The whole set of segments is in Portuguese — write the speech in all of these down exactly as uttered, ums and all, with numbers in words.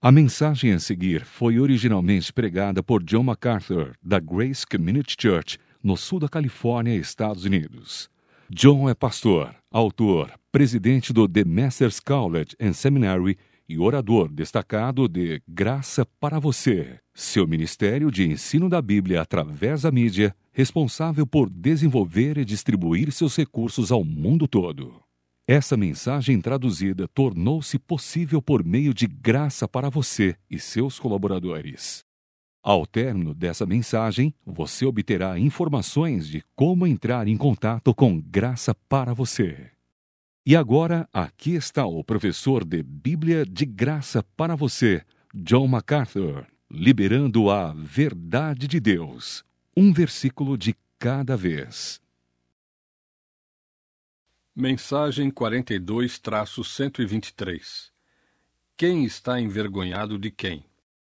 A mensagem a seguir foi originalmente pregada por John MacArthur, da Grace Community Church, no sul da Califórnia, Estados Unidos. John é pastor, autor, presidente do The Masters College and Seminary e orador destacado de Graça para Você, seu ministério de ensino da Bíblia através da mídia, responsável por desenvolver e distribuir seus recursos ao mundo todo. Essa mensagem traduzida tornou-se possível por meio de Graça para Você e seus colaboradores. Ao término dessa mensagem, você obterá informações de como entrar em contato com Graça para Você. E agora, aqui está o professor de Bíblia de Graça para Você, John MacArthur, liberando a verdade de Deus, um versículo de cada vez. Mensagem quarenta e dois, cento e vinte e três. Quem está envergonhado de quem?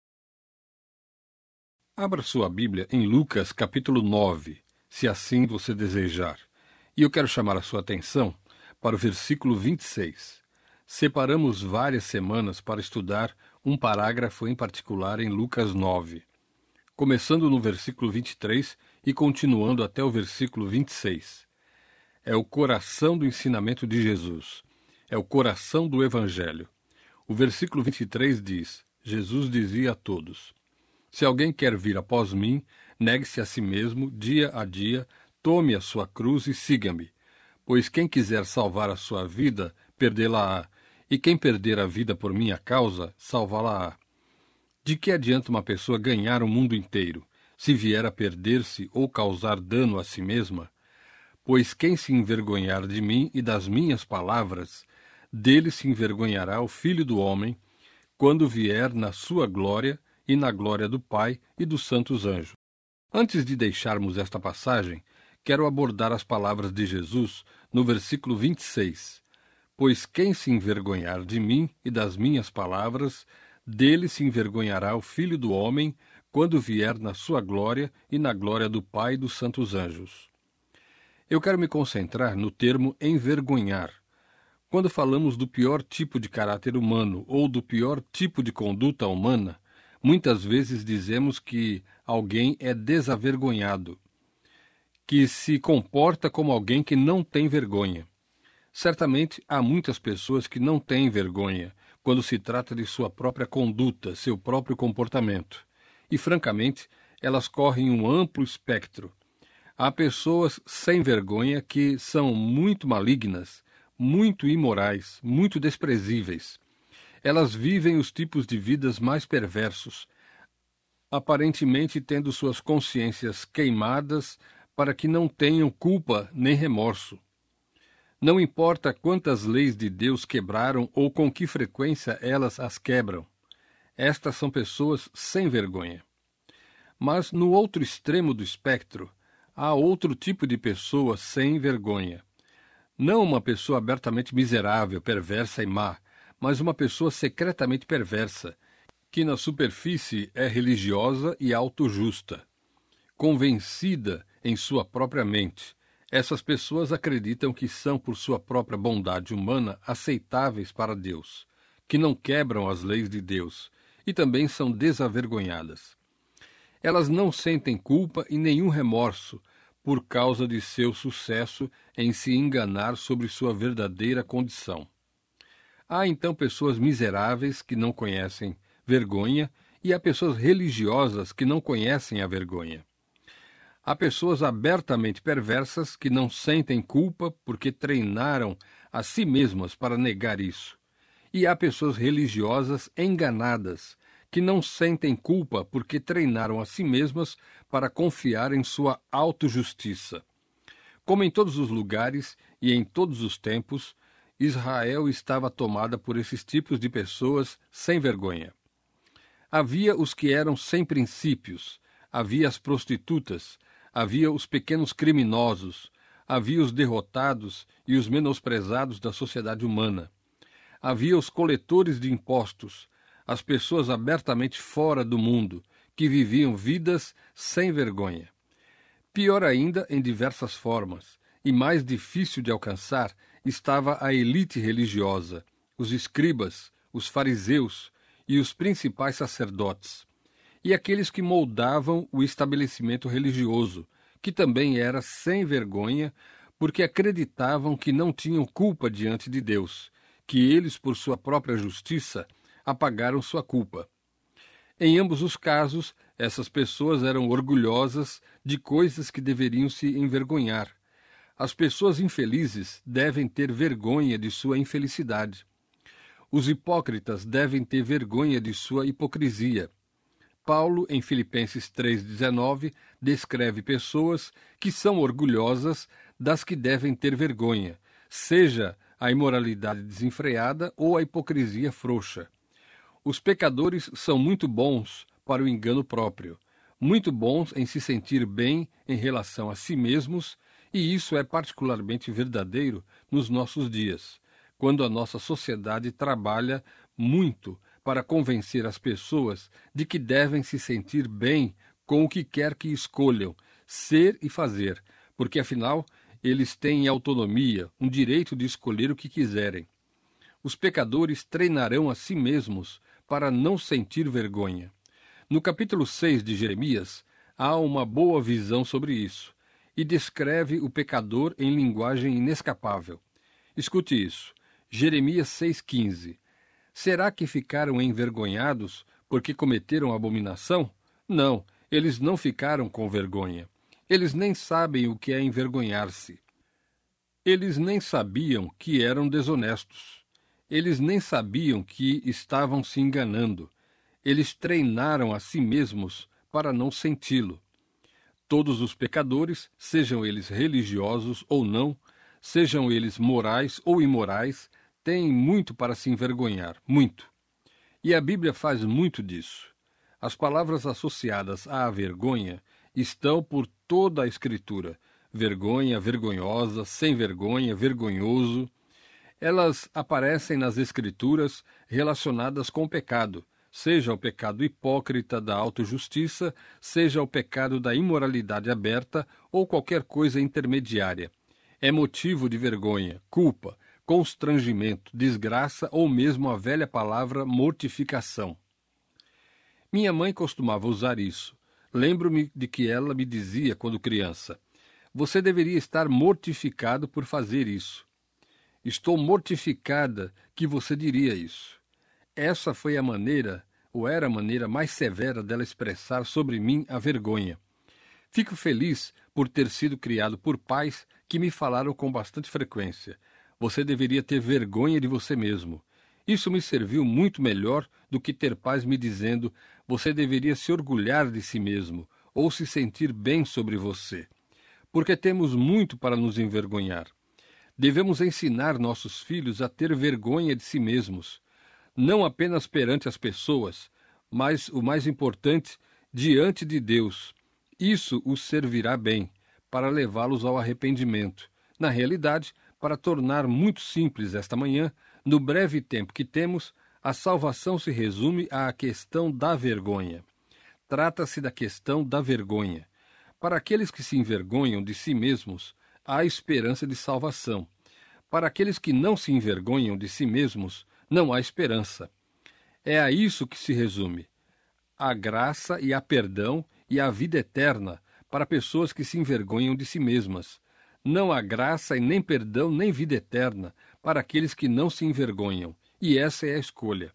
Abra sua Bíblia em Lucas capítulo nove, se assim você desejar. E eu quero chamar a sua atenção para o versículo vinte e seis. Separamos várias semanas para estudar um parágrafo em particular em Lucas nove, começando no versículo vinte e três e continuando até o versículo vinte e seis. É o coração do ensinamento de Jesus. É o coração do Evangelho. O versículo vinte e três diz: Jesus dizia a todos: se alguém quer vir após mim, negue-se a si mesmo, dia a dia, tome a sua cruz e siga-me. Pois quem quiser salvar a sua vida, perdê-la-á, e quem perder a vida por minha causa, salvá-la-á. De que adianta uma pessoa ganhar o mundo inteiro, se vier a perder-se ou causar dano a si mesma? Pois quem se envergonhar de mim e das minhas palavras, dele se envergonhará o Filho do Homem, quando vier na sua glória e na glória do Pai e dos santos anjos. Antes de deixarmos esta passagem, quero abordar as palavras de Jesus no versículo vinte e seis. Pois quem se envergonhar de mim e das minhas palavras, dele se envergonhará o Filho do Homem, quando vier na sua glória e na glória do Pai e dos santos anjos. Eu quero me concentrar no termo envergonhar. Quando falamos do pior tipo de caráter humano ou do pior tipo de conduta humana, muitas vezes dizemos que alguém é desavergonhado, que se comporta como alguém que não tem vergonha. Certamente há muitas pessoas que não têm vergonha quando se trata de sua própria conduta, seu próprio comportamento. E, francamente, elas correm um amplo espectro. Há pessoas sem vergonha que são muito malignas, muito imorais, muito desprezíveis. Elas vivem os tipos de vidas mais perversos, aparentemente tendo suas consciências queimadas para que não tenham culpa nem remorso. Não importa quantas leis de Deus quebraram ou com que frequência elas as quebram. Estas são pessoas sem vergonha. Mas no outro extremo do espectro, há outro tipo de pessoa sem vergonha. Não uma pessoa abertamente miserável, perversa e má, mas uma pessoa secretamente perversa, que na superfície é religiosa e autojusta. Convencida em sua própria mente, essas pessoas acreditam que são, por sua própria bondade humana, aceitáveis para Deus, que não quebram as leis de Deus, e também são desavergonhadas. Elas não sentem culpa e nenhum remorso por causa de seu sucesso em se enganar sobre sua verdadeira condição. Há então pessoas miseráveis que não conhecem vergonha e há pessoas religiosas que não conhecem a vergonha. Há pessoas abertamente perversas que não sentem culpa porque treinaram a si mesmas para negar isso. E há pessoas religiosas enganadas que não sentem culpa porque treinaram a si mesmas para confiar em sua autojustiça. Como em todos os lugares e em todos os tempos, Israel estava tomada por esses tipos de pessoas sem vergonha. Havia os que eram sem princípios, havia as prostitutas, havia os pequenos criminosos, havia os derrotados e os menosprezados da sociedade humana. Havia os coletores de impostos, as pessoas abertamente fora do mundo, que viviam vidas sem vergonha. Pior ainda, em diversas formas, e mais difícil de alcançar, estava a elite religiosa, os escribas, os fariseus e os principais sacerdotes, e aqueles que moldavam o estabelecimento religioso, que também era sem vergonha, porque acreditavam que não tinham culpa diante de Deus, que eles, por sua própria justiça, apagaram sua culpa. Em ambos os casos, essas pessoas eram orgulhosas de coisas que deveriam se envergonhar. As pessoas infelizes devem ter vergonha de sua infelicidade. Os hipócritas devem ter vergonha de sua hipocrisia. Paulo, em Filipenses três, dezenove, descreve pessoas que são orgulhosas das que devem ter vergonha, seja a imoralidade desenfreada ou a hipocrisia frouxa. Os pecadores são muito bons para o engano próprio, muito bons em se sentir bem em relação a si mesmos, e isso é particularmente verdadeiro nos nossos dias, quando a nossa sociedade trabalha muito para convencer as pessoas de que devem se sentir bem com o que quer que escolham, ser e fazer, porque afinal eles têm autonomia, um direito de escolher o que quiserem. Os pecadores treinarão a si mesmos para não sentir vergonha. No capítulo seis de Jeremias, há uma boa visão sobre isso, e descreve o pecador em linguagem inescapável. Escute isso. Jeremias seis, quinze. Será que ficaram envergonhados porque cometeram abominação? Não, eles não ficaram com vergonha. Eles nem sabem o que é envergonhar-se. Eles nem sabiam que eram desonestos. Eles nem sabiam que estavam se enganando. Eles treinaram a si mesmos para não senti-lo. Todos os pecadores, sejam eles religiosos ou não, sejam eles morais ou imorais, têm muito para se envergonhar, muito. E a Bíblia faz muito disso. As palavras associadas à vergonha estão por toda a Escritura. Vergonha, vergonhosa, sem vergonha, vergonhoso. Elas aparecem nas Escrituras relacionadas com o pecado, seja o pecado hipócrita da autojustiça, seja o pecado da imoralidade aberta ou qualquer coisa intermediária. É motivo de vergonha, culpa, constrangimento, desgraça ou mesmo a velha palavra mortificação. Minha mãe costumava usar isso. Lembro-me de que ela me dizia quando criança: você deveria estar mortificado por fazer isso. Estou mortificada que você diria isso. Essa foi a maneira, ou era a maneira mais severa dela expressar sobre mim a vergonha. Fico feliz por ter sido criado por pais que me falaram com bastante frequência: você deveria ter vergonha de você mesmo. Isso me serviu muito melhor do que ter pais me dizendo: você deveria se orgulhar de si mesmo, ou se sentir bem sobre você. Porque temos muito para nos envergonhar. Devemos ensinar nossos filhos a ter vergonha de si mesmos, não apenas perante as pessoas, mas, o mais importante, diante de Deus. Isso os servirá bem, para levá-los ao arrependimento. Na realidade, para tornar muito simples esta manhã, no breve tempo que temos, a salvação se resume à questão da vergonha. Trata-se da questão da vergonha. Para aqueles que se envergonham de si mesmos, há esperança de salvação. Para aqueles que não se envergonham de si mesmos, não há esperança. É a isso que se resume a graça e a perdão e a vida eterna para pessoas que se envergonham de si mesmas. Não há graça e nem perdão nem vida eterna para aqueles que não se envergonham, e essa é a escolha.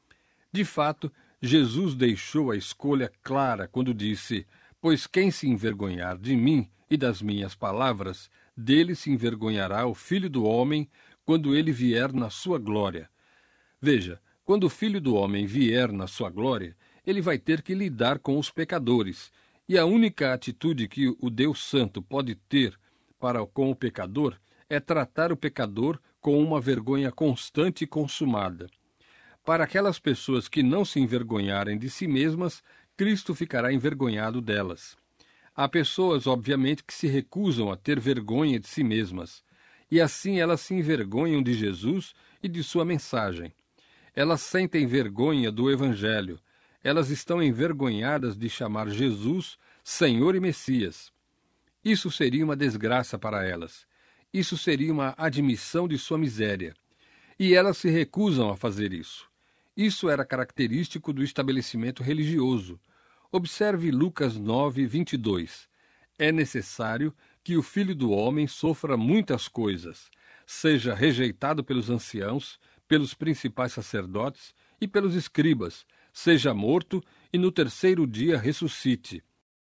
De fato, Jesus deixou a escolha clara quando disse: pois quem se envergonhar de mim e das minhas palavras, dele se envergonhará o Filho do Homem quando ele vier na sua glória. Veja, quando o Filho do Homem vier na sua glória, ele vai ter que lidar com os pecadores, e a única atitude que o Deus Santo pode ter para com o pecador é tratar o pecador com uma vergonha constante e consumada. Para aquelas pessoas que não se envergonharem de si mesmas, Cristo ficará envergonhado delas. Há pessoas, obviamente, que se recusam a ter vergonha de si mesmas, e assim elas se envergonham de Jesus e de sua mensagem. Elas sentem vergonha do Evangelho. Elas estão envergonhadas de chamar Jesus Senhor e Messias. Isso seria uma desgraça para elas. Isso seria uma admissão de sua miséria. E elas se recusam a fazer isso. Isso era característico do estabelecimento religioso. Observe Lucas nove, vinte e dois. É necessário que o Filho do Homem sofra muitas coisas, seja rejeitado pelos anciãos, pelos principais sacerdotes e pelos escribas, seja morto e no terceiro dia ressuscite.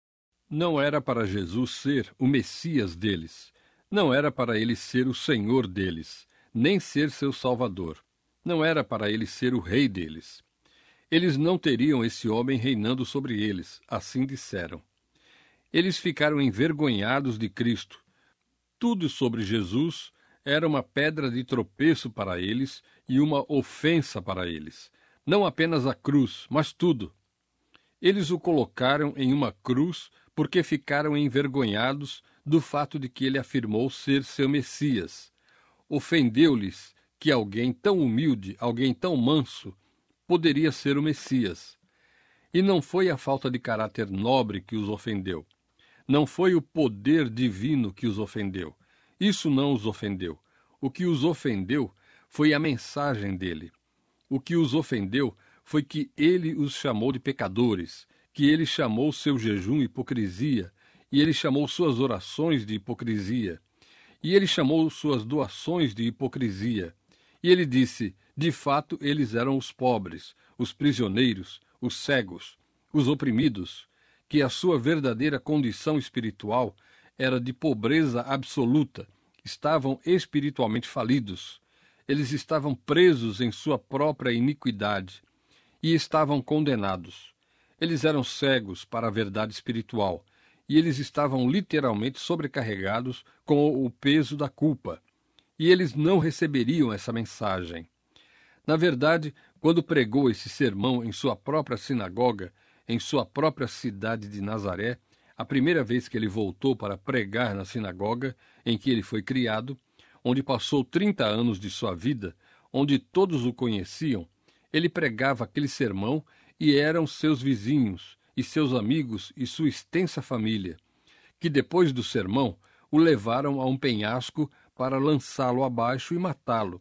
Não era para Jesus ser o Messias deles. Não era para ele ser o Senhor deles, nem ser seu Salvador. Não era para ele ser o Rei deles. Eles não teriam esse homem reinando sobre eles, assim disseram. Eles ficaram envergonhados de Cristo. Tudo sobre Jesus era uma pedra de tropeço para eles e uma ofensa para eles. Não apenas a cruz, mas tudo. Eles o colocaram em uma cruz porque ficaram envergonhados do fato de que ele afirmou ser seu Messias. Ofendeu-lhes que alguém tão humilde, alguém tão manso, poderia ser o Messias. E não foi a falta de caráter nobre que os ofendeu. Não foi o poder divino que os ofendeu. Isso não os ofendeu. O que os ofendeu foi a mensagem dele. O que os ofendeu foi que ele os chamou de pecadores, que ele chamou seu jejum hipocrisia, e ele chamou suas orações de hipocrisia, e ele chamou suas doações de hipocrisia. E ele disse, de fato, eles eram os pobres, os prisioneiros, os cegos, os oprimidos, que a sua verdadeira condição espiritual era de pobreza absoluta, estavam espiritualmente falidos. Eles estavam presos em sua própria iniquidade e estavam condenados. Eles eram cegos para a verdade espiritual e eles estavam literalmente sobrecarregados com o peso da culpa. E eles não receberiam essa mensagem. Na verdade, quando pregou esse sermão em sua própria sinagoga, em sua própria cidade de Nazaré, a primeira vez que ele voltou para pregar na sinagoga em que ele foi criado, onde passou trinta anos de sua vida, onde todos o conheciam, ele pregava aquele sermão e eram seus vizinhos, e seus amigos e sua extensa família, que depois do sermão o levaram a um penhasco para lançá-lo abaixo e matá-lo.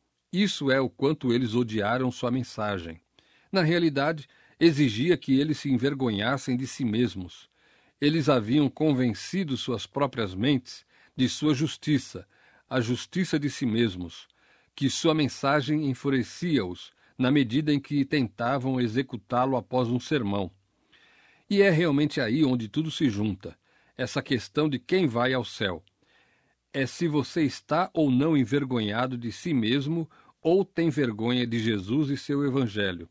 Isso é o quanto eles odiaram sua mensagem. Na realidade, exigia que eles se envergonhassem de si mesmos. Eles haviam convencido suas próprias mentes de sua justiça, a justiça de si mesmos, que sua mensagem enfurecia-os na medida em que tentavam executá-lo após um sermão. E é realmente aí onde tudo se junta, essa questão de quem vai ao céu. É se você está ou não envergonhado de si mesmo ou tem vergonha de Jesus e seu evangelho.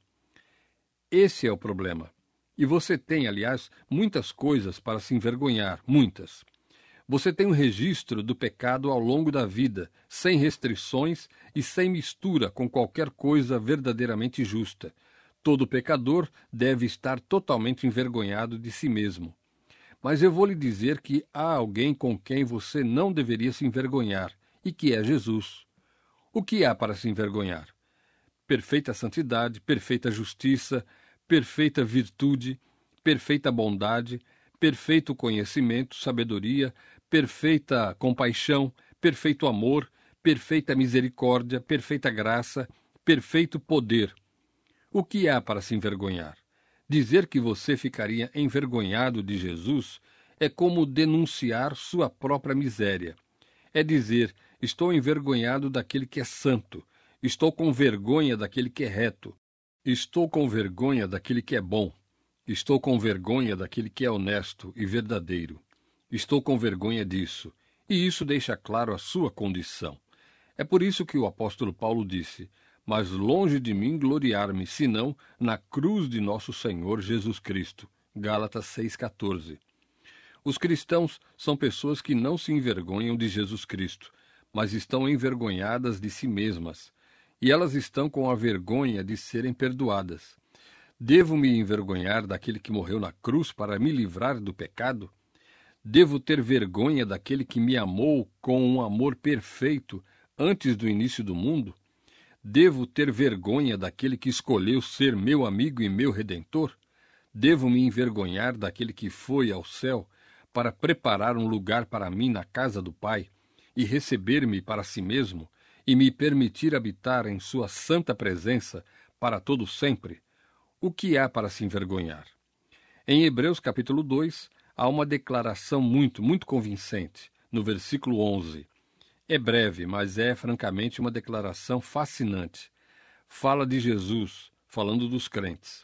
Esse é o problema. E você tem, aliás, muitas coisas para se envergonhar, muitas. Você tem um registro do pecado ao longo da vida, sem restrições e sem mistura com qualquer coisa verdadeiramente justa. Todo pecador deve estar totalmente envergonhado de si mesmo. Mas eu vou lhe dizer que há alguém com quem você não deveria se envergonhar, e que é Jesus. O que há para se envergonhar? Perfeita santidade, perfeita justiça, perfeita virtude, perfeita bondade, perfeito conhecimento, sabedoria, perfeita compaixão, perfeito amor, perfeita misericórdia, perfeita graça, perfeito poder. O que há para se envergonhar? Dizer que você ficaria envergonhado de Jesus é como denunciar sua própria miséria. É dizer, estou envergonhado daquele que é santo, estou com vergonha daquele que é reto, estou com vergonha daquele que é bom, estou com vergonha daquele que é honesto e verdadeiro. Estou com vergonha disso, e isso deixa claro a sua condição. É por isso que o apóstolo Paulo disse, mas longe de mim gloriar-me, senão na cruz de nosso Senhor Jesus Cristo. Gálatas seis, quatorze. Os cristãos são pessoas que não se envergonham de Jesus Cristo, mas estão envergonhadas de si mesmas, e elas estão com a vergonha de serem perdoadas. Devo me envergonhar daquele que morreu na cruz para me livrar do pecado? Devo ter vergonha daquele que me amou com um amor perfeito antes do início do mundo? Devo ter vergonha daquele que escolheu ser meu amigo e meu redentor? Devo me envergonhar daquele que foi ao céu para preparar um lugar para mim na casa do Pai e receber-me para si mesmo e me permitir habitar em sua santa presença para todo sempre, o que há para se envergonhar? Em Hebreus capítulo dois, há uma declaração muito, muito convincente, no versículo onze. É breve, mas é francamente uma declaração fascinante. Fala de Jesus, falando dos crentes.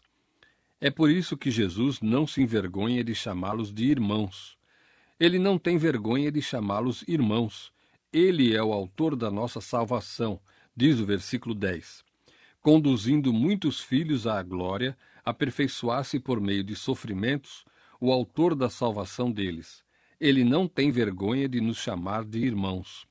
É por isso que Jesus não se envergonha de chamá-los de irmãos. Ele não tem vergonha de chamá-los irmãos. Ele é o autor da nossa salvação, diz o versículo dez. Conduzindo muitos filhos à glória, aperfeiçoar-se por meio de sofrimentos, o autor da salvação deles. Ele não tem vergonha de nos chamar de irmãos.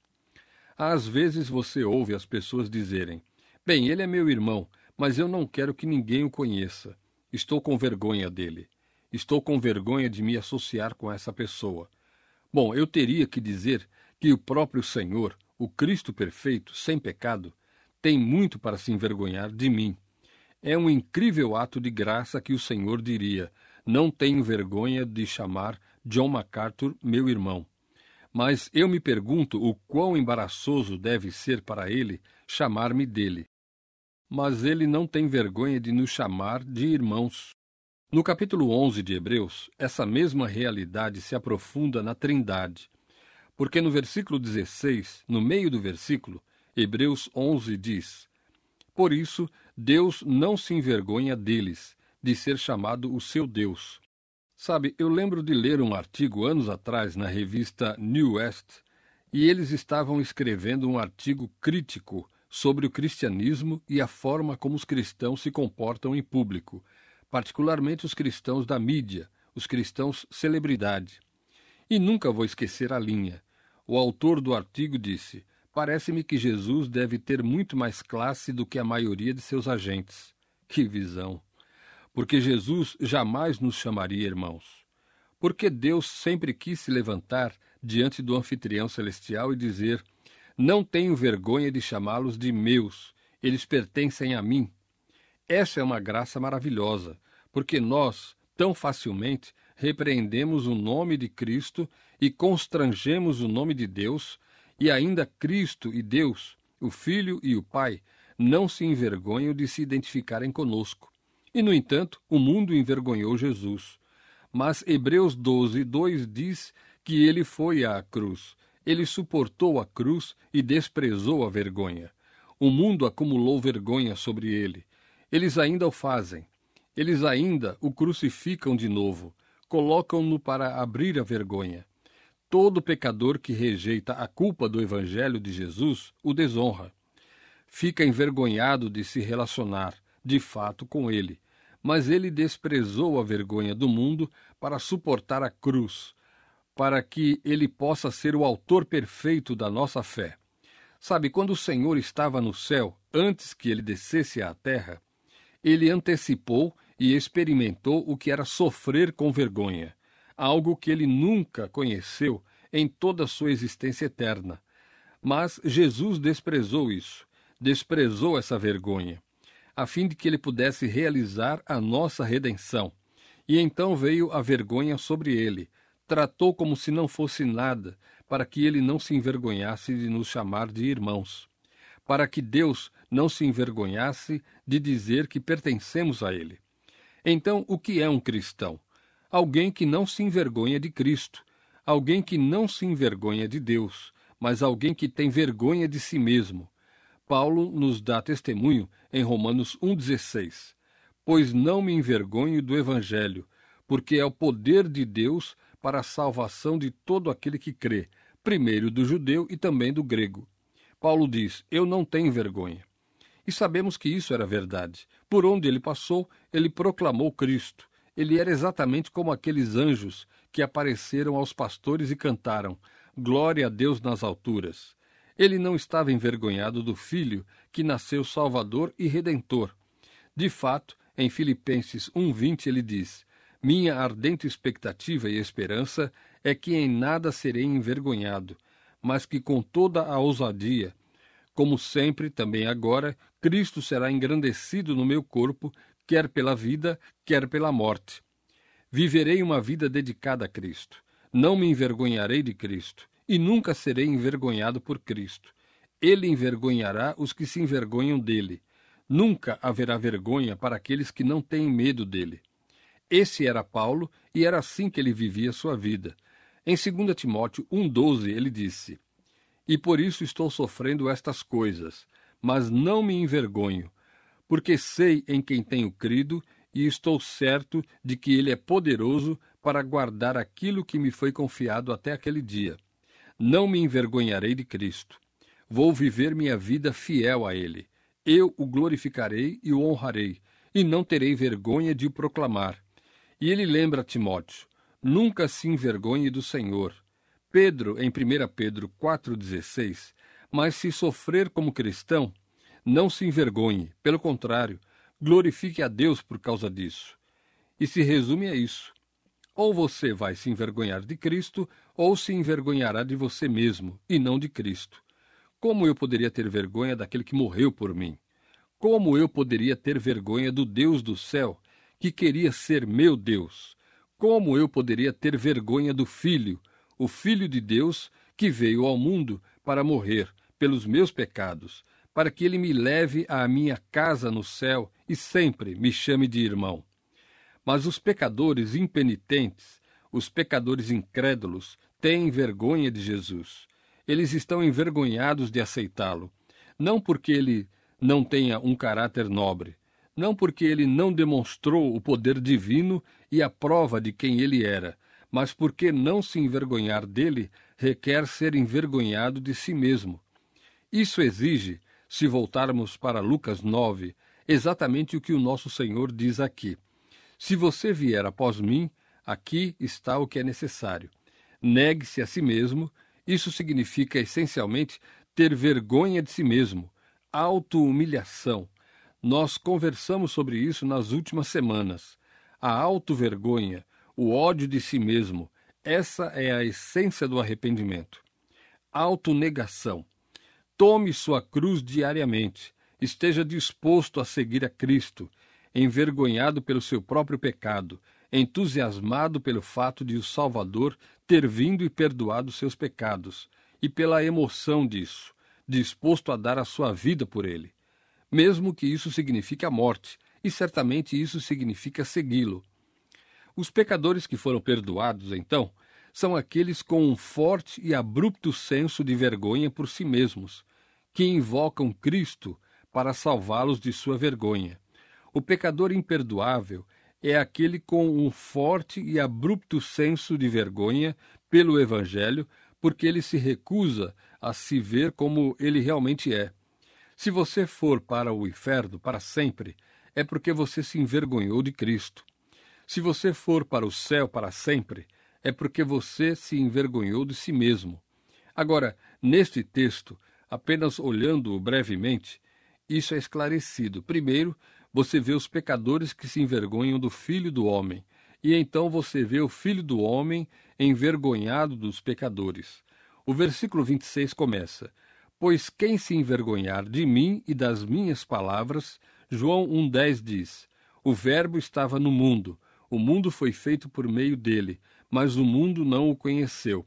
Às vezes você ouve as pessoas dizerem: bem, ele é meu irmão, mas eu não quero que ninguém o conheça. Estou com vergonha dele. Estou com vergonha de me associar com essa pessoa. Bom, eu teria que dizer que o próprio Senhor, o Cristo perfeito, sem pecado, tem muito para se envergonhar de mim. É um incrível ato de graça que o Senhor diria: não tenho vergonha de chamar John MacArthur meu irmão. Mas eu me pergunto o quão embaraçoso deve ser para ele chamar-me dele. Mas ele não tem vergonha de nos chamar de irmãos. No capítulo onze de Hebreus, essa mesma realidade se aprofunda na Trindade. Porque no versículo dezesseis, no meio do versículo, Hebreus onze diz: por isso, Deus não se envergonha deles, de ser chamado o seu Deus. Sabe, eu lembro de ler um artigo anos atrás na revista New West, e eles estavam escrevendo um artigo crítico sobre o cristianismo e a forma como os cristãos se comportam em público, particularmente os cristãos da mídia, os cristãos celebridade. E nunca vou esquecer a linha. O autor do artigo disse: parece-me que Jesus deve ter muito mais classe do que a maioria de seus agentes. Que visão! Porque Jesus jamais nos chamaria irmãos. Porque Deus sempre quis se levantar diante do anfitrião celestial e dizer: não tenho vergonha de chamá-los de meus, eles pertencem a mim. Essa é uma graça maravilhosa, porque nós, tão facilmente, repreendemos o nome de Cristo e constrangemos o nome de Deus, e ainda Cristo e Deus, o Filho e o Pai, não se envergonham de se identificarem conosco. E, no entanto, o mundo envergonhou Jesus. Mas Hebreus doze, dois diz que ele foi à cruz. Ele suportou a cruz e desprezou a vergonha. O mundo acumulou vergonha sobre ele. Eles ainda o fazem. Eles ainda o crucificam de novo. Colocam-no para abrir a vergonha. Todo pecador que rejeita a culpa do Evangelho de Jesus o desonra. Fica envergonhado de se relacionar, de fato, com ele. Mas ele desprezou a vergonha do mundo para suportar a cruz, para que ele possa ser o autor perfeito da nossa fé. Sabe, quando o Senhor estava no céu, antes que ele descesse à terra, ele antecipou e experimentou o que era sofrer com vergonha, algo que ele nunca conheceu em toda a sua existência eterna. Mas Jesus desprezou isso, desprezou essa vergonha, a fim de que ele pudesse realizar a nossa redenção. E então veio a vergonha sobre ele, tratou como se não fosse nada, para que ele não se envergonhasse de nos chamar de irmãos, para que Deus não se envergonhasse de dizer que pertencemos a ele. Então, o que é um cristão? Alguém que não se envergonha de Cristo, alguém que não se envergonha de Deus, mas alguém que tem vergonha de si mesmo. Paulo nos dá testemunho em Romanos um, dezesseis. Pois não me envergonho do Evangelho, porque é o poder de Deus para a salvação de todo aquele que crê, primeiro do judeu e também do grego. Paulo diz: eu não tenho vergonha. E sabemos que isso era verdade. Por onde ele passou, ele proclamou Cristo. Ele era exatamente como aqueles anjos que apareceram aos pastores e cantaram: glória a Deus nas alturas. Ele não estava envergonhado do Filho que nasceu Salvador e Redentor. De fato, em Filipenses um, vinte, ele diz: minha ardente expectativa e esperança é que em nada serei envergonhado, mas que com toda a ousadia, como sempre, também agora, Cristo será engrandecido no meu corpo, quer pela vida, quer pela morte. Viverei uma vida dedicada a Cristo. Não me envergonharei de Cristo, e nunca serei envergonhado por Cristo. Ele envergonhará os que se envergonham dele. Nunca haverá vergonha para aqueles que não têm medo dele. Esse era Paulo e era assim que ele vivia sua vida. Em dois Timóteo um, doze, ele disse: E por isso estou sofrendo estas coisas, mas não me envergonho, porque sei em quem tenho crido e estou certo de que ele é poderoso para guardar aquilo que me foi confiado até aquele dia. Não me envergonharei de Cristo. Vou viver minha vida fiel a ele. Eu o glorificarei e o honrarei, e não terei vergonha de o proclamar. E ele lembra a Timóteo: nunca se envergonhe do Senhor. Pedro, em primeira Pedro quatro, dezesseis, mas se sofrer como cristão, não se envergonhe, pelo contrário, glorifique a Deus por causa disso. E se resume a isso: ou você vai se envergonhar de Cristo, ou se envergonhará de você mesmo, e não de Cristo. Como eu poderia ter vergonha daquele que morreu por mim? Como eu poderia ter vergonha do Deus do céu, que queria ser meu Deus? Como eu poderia ter vergonha do Filho, o Filho de Deus, que veio ao mundo para morrer pelos meus pecados, para que ele me leve à minha casa no céu e sempre me chame de irmão? Mas os pecadores impenitentes, os pecadores incrédulos, têm vergonha de Jesus. Eles estão envergonhados de aceitá-lo, não porque ele não tenha um caráter nobre, não porque ele não demonstrou o poder divino e a prova de quem ele era, mas porque não se envergonhar dele requer ser envergonhado de si mesmo. Isso exige, se voltarmos para Lucas nove, exatamente o que o nosso Senhor diz aqui: se você vier após mim, aqui está o que é necessário. Negue-se a si mesmo. Isso significa, essencialmente, ter vergonha de si mesmo, auto-humilhação. Nós conversamos sobre isso nas últimas semanas. A auto-vergonha, o ódio de si mesmo, essa é a essência do arrependimento. Autonegação. Tome sua cruz diariamente. Esteja disposto a seguir a Cristo, envergonhado pelo seu próprio pecado, entusiasmado pelo fato de o Salvador ter vindo e perdoado seus pecados, e pela emoção disso, disposto a dar a sua vida por ele, mesmo que isso signifique a morte, e certamente isso significa segui-lo. Os pecadores que foram perdoados, então, são aqueles com um forte e abrupto senso de vergonha por si mesmos, que invocam Cristo para salvá-los de sua vergonha. O pecador imperdoável é aquele com um forte e abrupto senso de vergonha pelo Evangelho, porque ele se recusa a se ver como ele realmente é. Se você for para o inferno para sempre, é porque você se envergonhou de Cristo. Se você for para o céu para sempre, é porque você se envergonhou de si mesmo. Agora, neste texto, apenas olhando-o brevemente, isso é esclarecido. Primeiro, você vê os pecadores que se envergonham do Filho do Homem, e então você vê o Filho do Homem envergonhado dos pecadores. O versículo vinte e seis começa: pois quem se envergonhar de mim e das minhas palavras, João um, dez diz, o Verbo estava no mundo, o mundo foi feito por meio dele, mas o mundo não o conheceu.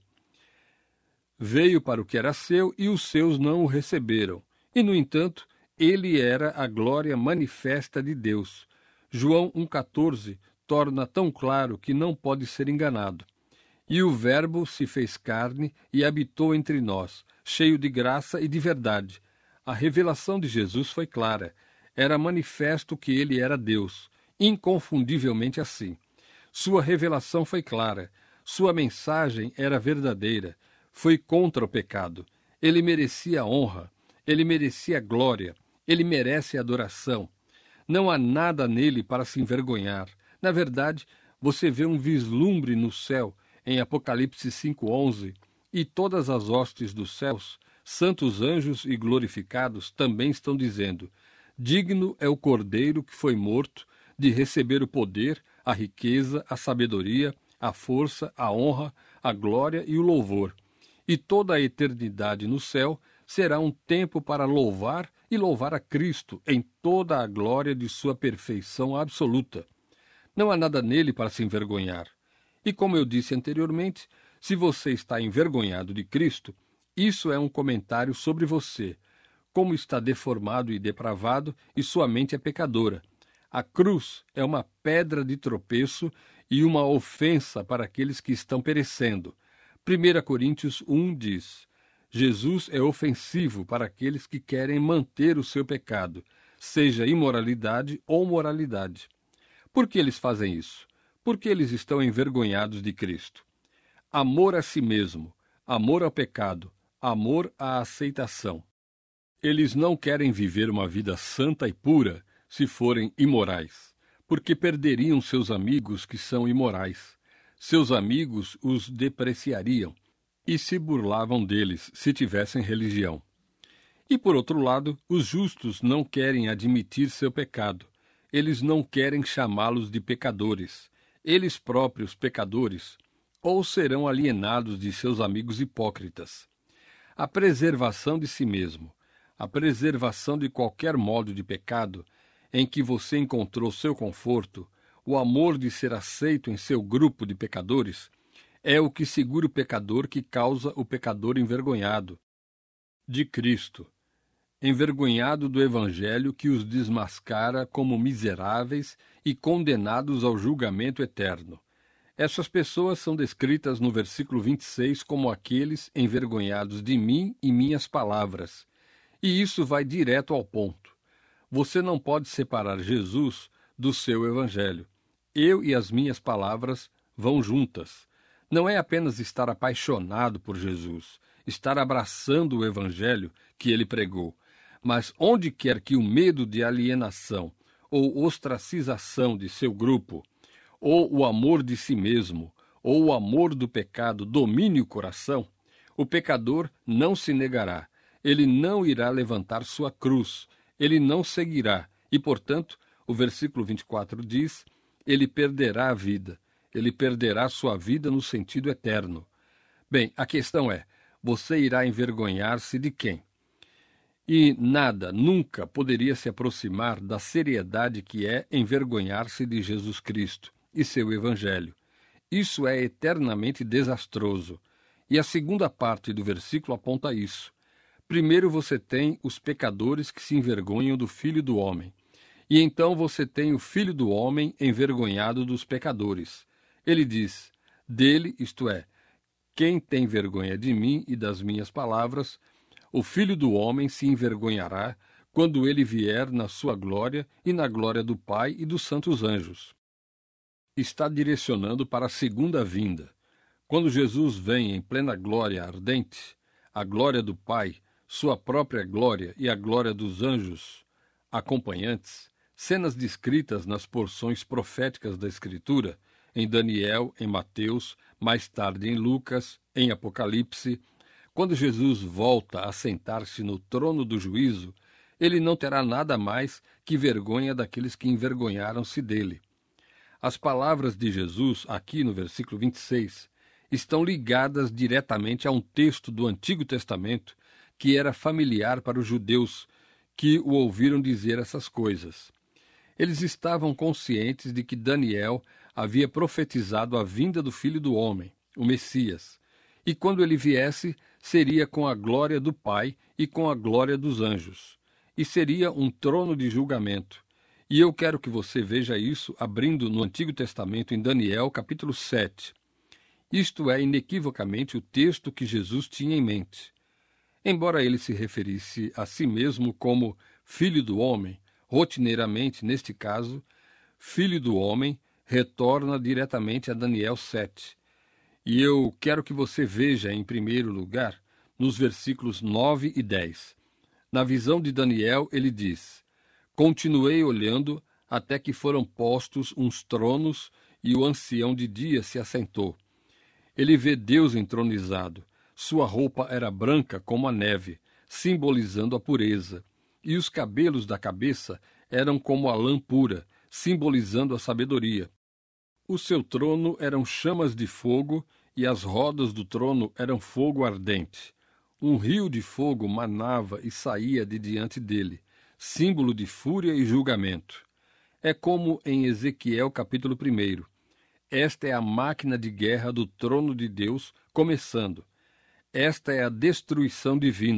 Veio para o que era seu e os seus não o receberam, e no entanto, ele era a glória manifesta de Deus. João um, quatorze torna tão claro que não pode ser enganado. E o Verbo se fez carne e habitou entre nós, cheio de graça e de verdade. A revelação de Jesus foi clara. Era manifesto que ele era Deus, inconfundivelmente assim. Sua revelação foi clara. Sua mensagem era verdadeira. Foi contra o pecado. Ele merecia honra. Ele merecia glória. Ele merece adoração. Não há nada nele para se envergonhar. Na verdade, você vê um vislumbre no céu, em Apocalipse cinco, onze, e todas as hostes dos céus, santos anjos e glorificados, também estão dizendo: digno é o Cordeiro que foi morto de receber o poder, a riqueza, a sabedoria, a força, a honra, a glória e o louvor. E toda a eternidade no céu será um tempo para louvar e louvar a Cristo em toda a glória de sua perfeição absoluta. Não há nada nele para se envergonhar. E como eu disse anteriormente, se você está envergonhado de Cristo, isso é um comentário sobre você. como está deformado e depravado, e sua mente é pecadora. A cruz é uma pedra de tropeço e uma ofensa para aqueles que estão perecendo. primeira Coríntios um diz: Jesus é ofensivo para aqueles que querem manter o seu pecado, seja imoralidade ou moralidade. Por que eles fazem isso? Porque eles estão envergonhados de Cristo. Amor a si mesmo, amor ao pecado, amor à aceitação. Eles não querem viver uma vida santa e pura se forem imorais, porque perderiam seus amigos que são imorais. Seus amigos os depreciariam e se burlavam deles se tivessem religião. E, por outro lado, os justos não querem admitir seu pecado. Eles não querem chamá-los de pecadores. Eles próprios, pecadores, ou serão alienados de seus amigos hipócritas. A preservação de si mesmo, a preservação de qualquer modo de pecado em que você encontrou seu conforto, o amor de ser aceito em seu grupo de pecadores, é o que segura o pecador que causa o pecador envergonhado de Cristo, envergonhado do Evangelho que os desmascara como miseráveis e condenados ao julgamento eterno. Essas pessoas são descritas no versículo vinte e seis como aqueles envergonhados de mim e minhas palavras. E isso vai direto ao ponto. Você não pode separar Jesus do seu Evangelho. Eu e as minhas palavras vão juntas. Não é apenas estar apaixonado por Jesus, estar abraçando o Evangelho que ele pregou, mas onde quer que o medo de alienação ou ostracização de seu grupo, ou o amor de si mesmo, ou o amor do pecado domine o coração, o pecador não se negará, ele não irá levantar sua cruz, ele não seguirá, e, portanto, o versículo vinte e quatro diz, ele perderá a vida, ele perderá sua vida no sentido eterno. Bem, a questão é, você irá envergonhar-se de quem? E nada, nunca poderia se aproximar da seriedade que é envergonhar-se de Jesus Cristo e seu Evangelho. Isso é eternamente desastroso. E a segunda parte do versículo aponta isso. Primeiro você tem os pecadores que se envergonham do Filho do Homem. E então você tem o Filho do Homem envergonhado dos pecadores. Ele diz, dele, isto é, quem tem vergonha de mim e das minhas palavras, o Filho do Homem se envergonhará quando ele vier na sua glória e na glória do Pai e dos santos anjos. Está direcionando para a segunda vinda. Quando Jesus vem em plena glória ardente, a glória do Pai, sua própria glória e a glória dos anjos acompanhantes, cenas descritas nas porções proféticas da Escritura, em Daniel, em Mateus, mais tarde em Lucas, em Apocalipse. Quando Jesus volta a sentar-se no trono do juízo, ele não terá nada mais que vergonha daqueles que envergonharam-se dele. As palavras de Jesus, aqui no versículo vinte e seis, estão ligadas diretamente a um texto do Antigo Testamento que era familiar para os judeus que o ouviram dizer essas coisas. Eles estavam conscientes de que Daniel havia profetizado a vinda do Filho do Homem, o Messias, e quando ele viesse, seria com a glória do Pai e com a glória dos anjos, e seria um trono de julgamento. E eu quero que você veja isso abrindo no Antigo Testamento em Daniel, capítulo sete. Isto é inequivocamente o texto que Jesus tinha em mente. Embora ele se referisse a si mesmo como Filho do Homem, rotineiramente, neste caso, Filho do Homem retorna diretamente a Daniel sete. E eu quero que você veja, em primeiro lugar, nos versículos nove e dez. Na visão de Daniel, ele diz, continuei olhando até que foram postos uns tronos e o ancião de dia se assentou. Ele vê Deus entronizado. Sua roupa era branca como a neve, simbolizando a pureza, e os cabelos da cabeça eram como a lã pura, simbolizando a sabedoria. O seu trono eram chamas de fogo, e as rodas do trono eram fogo ardente. Um rio de fogo manava e saía de diante dele, símbolo de fúria e julgamento. É como em Ezequiel capítulo um. Esta é a máquina de guerra do trono de Deus começando. Esta é a destruição divina,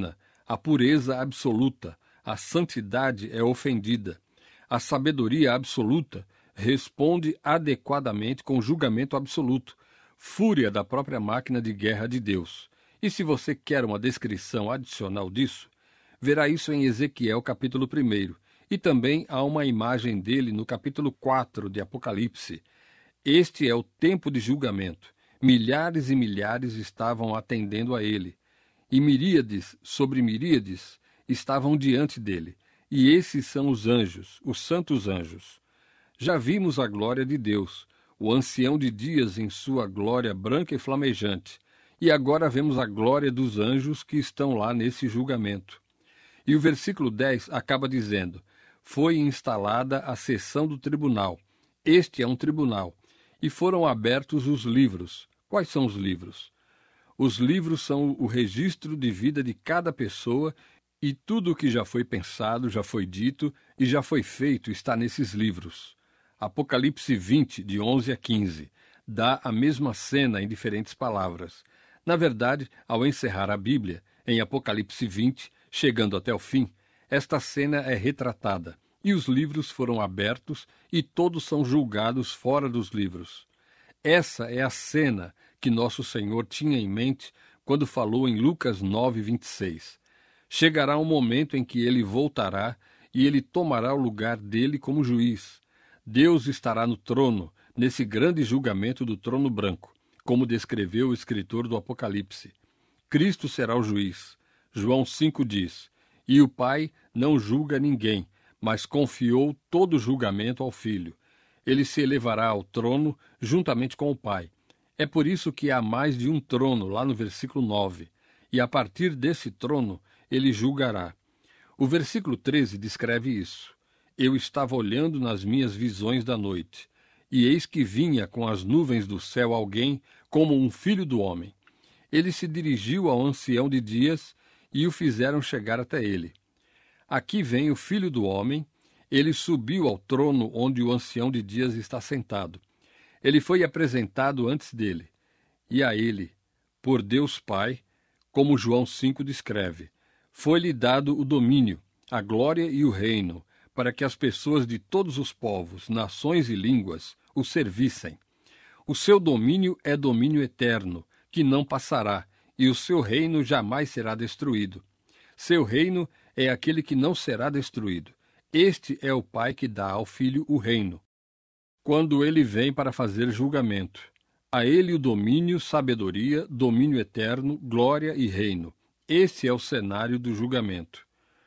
a pureza absoluta, a santidade é ofendida. A sabedoria absoluta responde adequadamente com julgamento absoluto, fúria da própria máquina de guerra de Deus. E se você quer uma descrição adicional disso, verá isso em Ezequiel capítulo primeiro, e também há uma imagem dele no capítulo quatro de Apocalipse. Este é o tempo de julgamento. Milhares e milhares estavam atendendo a ele, e miríades sobre miríades estavam diante dele, e esses são os anjos, os santos anjos. Já vimos a glória de Deus, o ancião de dias em sua glória branca e flamejante, e agora vemos a glória dos anjos que estão lá nesse julgamento. E o versículo dez acaba dizendo: foi instalada a sessão do tribunal. Este é um tribunal. E foram abertos os livros. Quais são os livros? Os livros são o registro de vida de cada pessoa, e tudo o que já foi pensado, já foi dito e já foi feito está nesses livros. Apocalipse vinte, de onze a quinze, dá a mesma cena em diferentes palavras. Na verdade, ao encerrar a Bíblia, em Apocalipse vinte, chegando até o fim, esta cena é retratada, e os livros foram abertos e todos são julgados fora dos livros. Essa é a cena que nosso Senhor tinha em mente quando falou em Lucas nove, vinte e seis. Chegará um momento em que ele voltará e ele tomará o lugar dele como juiz. Deus estará no trono, nesse grande julgamento do trono branco, como descreveu o escritor do Apocalipse. Cristo será o juiz. João cinco diz: e o Pai não julga ninguém, mas confiou todo o julgamento ao Filho. Ele se elevará ao trono juntamente com o Pai. É por isso que há mais de um trono, lá no versículo nove. E a partir desse trono, ele julgará. O versículo treze descreve isso. Eu estava olhando nas minhas visões da noite, e eis que vinha com as nuvens do céu alguém como um filho do homem. Ele se dirigiu ao ancião de dias e o fizeram chegar até ele. Aqui vem o filho do homem, ele subiu ao trono onde o ancião de dias está sentado. Ele foi apresentado antes dele, e a ele, por Deus Pai, como João cinco descreve, foi-lhe dado o domínio, a glória e o reino, para que as pessoas de todos os povos, nações e línguas o servissem. O seu domínio é domínio eterno, que não passará, e o seu reino jamais será destruído. Seu reino é aquele que não será destruído. Este é o Pai que dá ao Filho o reino, quando ele vem para fazer julgamento. A ele o domínio, sabedoria, domínio eterno, glória e reino. Esse é o cenário do julgamento.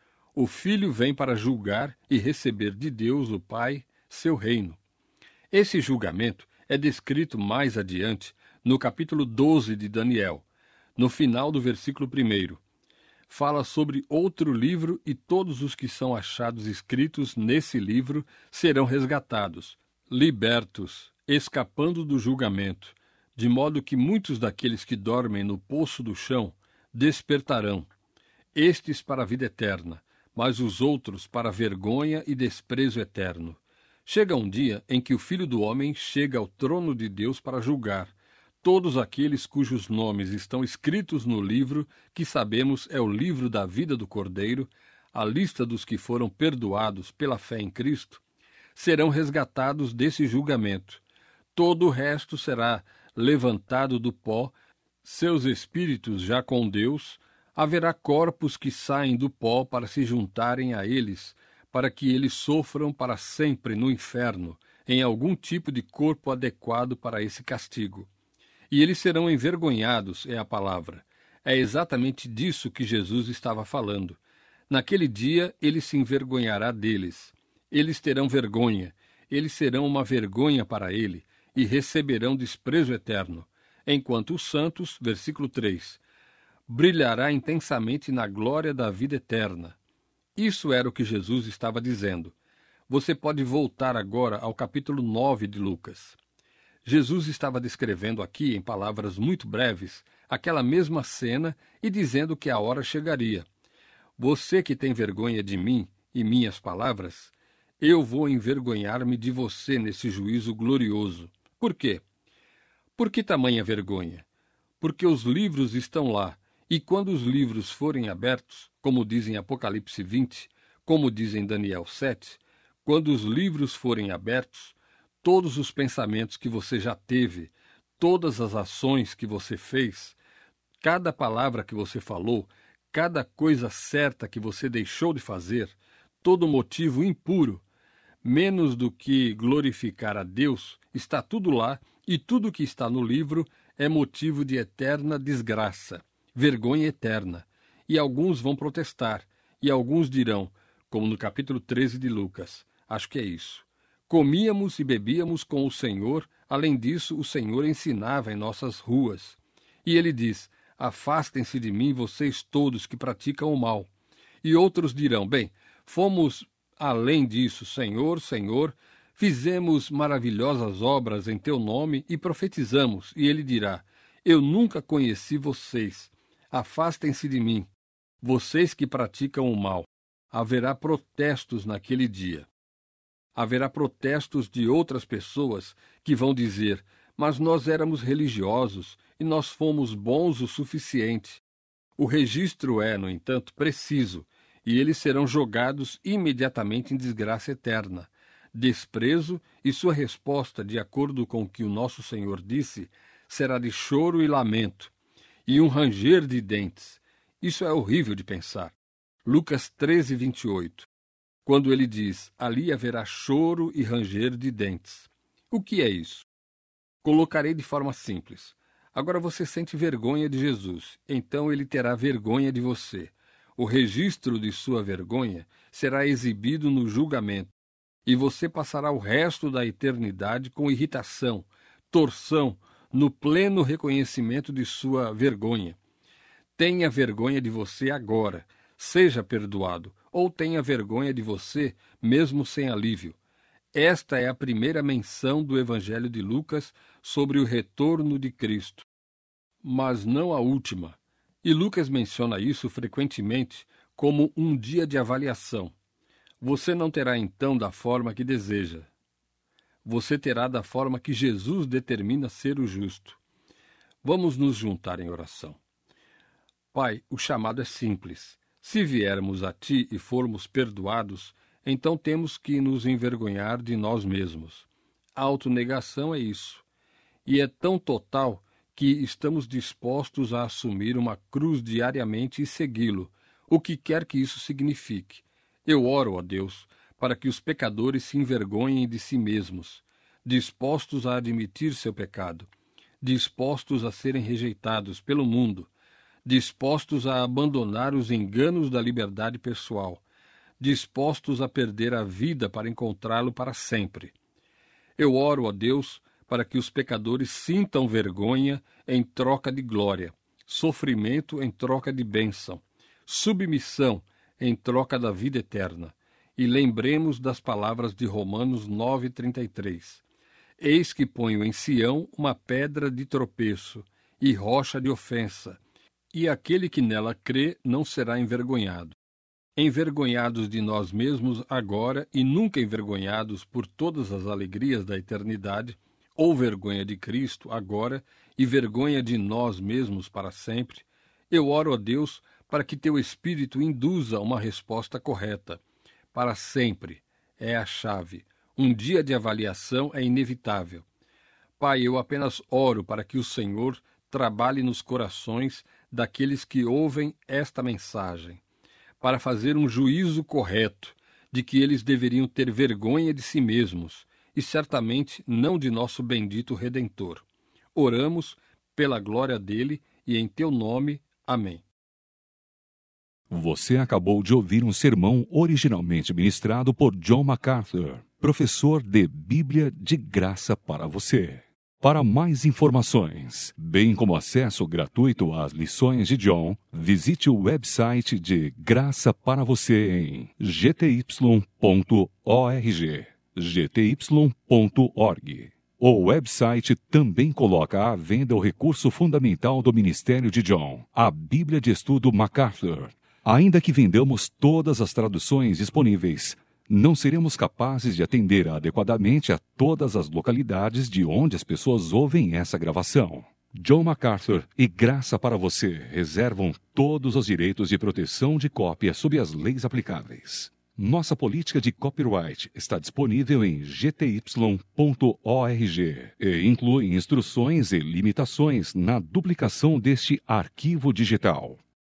O Filho vem para julgar e receber de Deus, o Pai, seu reino. Esse julgamento é descrito mais adiante no capítulo doze de Daniel, no final do versículo primeiro. Fala sobre outro livro e todos os que são achados escritos nesse livro serão resgatados, libertos, escapando do julgamento, de modo que muitos daqueles que dormem no poço do chão despertarão, estes para a vida eterna, mas os outros para vergonha e desprezo eterno. Chega um dia em que o Filho do Homem chega ao trono de Deus para julgar todos aqueles cujos nomes estão escritos no livro, que sabemos é o livro da vida do Cordeiro, a lista dos que foram perdoados pela fé em Cristo, serão resgatados desse julgamento. Todo o resto será levantado do pó, seus espíritos já com Deus. Haverá corpos que saem do pó para se juntarem a eles, para que eles sofram para sempre no inferno, em algum tipo de corpo adequado para esse castigo. E eles serão envergonhados, é a palavra. É exatamente disso que Jesus estava falando. Naquele dia ele se envergonhará deles. Eles terão vergonha, eles serão uma vergonha para ele, e receberão desprezo eterno. Enquanto os santos, versículo três, brilhará intensamente na glória da vida eterna. Isso era o que Jesus estava dizendo. Você pode voltar agora ao capítulo nove de Lucas. Jesus estava descrevendo aqui, em palavras muito breves, aquela mesma cena e dizendo que a hora chegaria. Você que tem vergonha de mim e minhas palavras, eu vou envergonhar-me de você nesse juízo glorioso. Por quê? Por que tamanha vergonha? Porque os livros estão lá, E quando os livros forem abertos, como diz em Apocalipse vinte, como diz em Daniel sete, quando os livros forem abertos, todos os pensamentos que você já teve, todas as ações que você fez, cada palavra que você falou, cada coisa certa que você deixou de fazer, todo motivo impuro, menos do que glorificar a Deus, está tudo lá, e tudo que está no livro é motivo de eterna desgraça, vergonha eterna. E alguns vão protestar, e alguns dirão, como no capítulo treze de Lucas, acho que é isso: comíamos e bebíamos com o Senhor, além disso o Senhor ensinava em nossas ruas. E ele diz: afastem-se de mim, vocês todos que praticam o mal. E outros dirão: bem, fomos além disso, Senhor, Senhor, fizemos maravilhosas obras em teu nome e profetizamos. E ele dirá: eu nunca conheci vocês, afastem-se de mim, vocês que praticam o mal. Haverá protestos naquele dia. Haverá protestos de outras pessoas que vão dizer: mas nós éramos religiosos e nós fomos bons o suficiente. O registro é, no entanto, preciso, e eles serão jogados imediatamente em desgraça eterna. Desprezo, e sua resposta, de acordo com o que o nosso Senhor disse, será de choro e lamento, e um ranger de dentes. Isso é horrível de pensar. Lucas treze, vinte e oito. Quando ele diz: ali haverá choro e ranger de dentes. O que é isso? Colocarei de forma simples. Agora você sente vergonha de Jesus, então ele terá vergonha de você. O registro de sua vergonha será exibido no julgamento, e você passará o resto da eternidade com irritação, torção, no pleno reconhecimento de sua vergonha. Tenha vergonha de você agora, seja perdoado, ou tenha vergonha de você, mesmo sem alívio. Esta é a primeira menção do Evangelho de Lucas sobre o retorno de Cristo, mas não a última. E Lucas menciona isso frequentemente como um dia de avaliação. Você não terá então da forma que deseja. Você terá da forma que Jesus determina ser o justo. Vamos nos juntar em oração. Pai, o chamado é simples. Se viermos a Ti e formos perdoados, então temos que nos envergonhar de nós mesmos. A autonegação é isso. E é tão total que estamos dispostos a assumir uma cruz diariamente e segui-lo, o que quer que isso signifique. Eu oro a Deus para que os pecadores se envergonhem de si mesmos, dispostos a admitir seu pecado, dispostos a serem rejeitados pelo mundo, dispostos a abandonar os enganos da liberdade pessoal, dispostos a perder a vida para encontrá-lo para sempre. Eu oro a Deus para que os pecadores sintam vergonha em troca de glória, sofrimento em troca de bênção, submissão em troca da vida eterna. E lembremos das palavras de Romanos nove, trinta e três. Eis que ponho em Sião uma pedra de tropeço e rocha de ofensa, e aquele que nela crê não será envergonhado. Envergonhados de nós mesmos agora e nunca envergonhados por todas as alegrias da eternidade, ou vergonha de Cristo agora e vergonha de nós mesmos para sempre, eu oro a Deus para que teu Espírito induza uma resposta correta. Para sempre é a chave. Um dia de avaliação é inevitável. Pai, eu apenas oro para que o Senhor trabalhe nos corações daqueles que ouvem esta mensagem, para fazer um juízo correto de que eles deveriam ter vergonha de si mesmos e certamente não de nosso bendito Redentor. Oramos pela glória dele e em teu nome. Amém. Você acabou de ouvir um sermão originalmente ministrado por John MacArthur, professor de Bíblia de graça para você. Para mais informações, bem como acesso gratuito às lições de John, visite o website de Graça para Você em g t y ponto org. g t y ponto org. O website também coloca à venda o recurso fundamental do ministério de John, a Bíblia de Estudo MacArthur. Ainda que vendamos todas as traduções disponíveis, não seremos capazes de atender adequadamente a todas as localidades de onde as pessoas ouvem essa gravação. John MacArthur e Graça para Você reservam todos os direitos de proteção de cópia sob as leis aplicáveis. Nossa política de copyright está disponível em g t y ponto org e inclui instruções e limitações na duplicação deste arquivo digital.